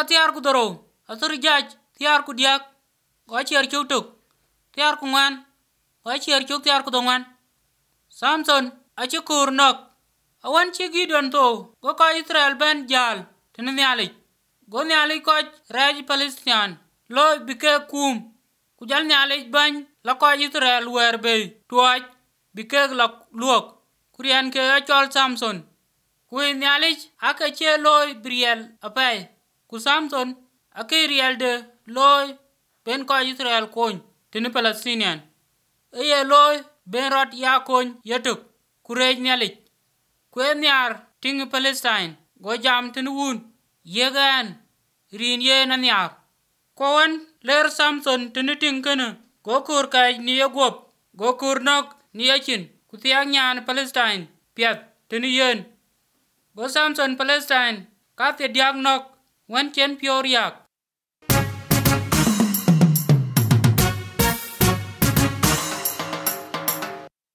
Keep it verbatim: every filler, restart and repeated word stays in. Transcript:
Ora tiar ku doro, asur jaj, tiar ku diak, go chier chuk tuk, tiar ku ngwan, go chier chuk tiar ku dongwan. Samson, achi kur nok, awan chi Gideon to, go ko Israel ben jal, tini nyalik. Go nyalik ko rej Palestine, lo bike kum, kujal nyalik bany, la ko Israel wer be, tuaj, bike la luok, kurian ke achol Samson. Kui nyalik, ake che loy briel apay, ku Samson, ake riel de loy, ben ko Israel kony, tini Palestinian. Eye loy, ben rot ya kony yetuk, kurej nyalik. Kwe nyar, tingi Palestine, go jam tini wun, yegan, rin ye na nyar. Kowan, ler Samson tini tingkene, go kur kaj ni ye gop, go kur nok ni ye chin, kutiak nyan Palestine, piat, tini yen. Go Samson Palestine, ka te diak nok, wan chen pyo riak.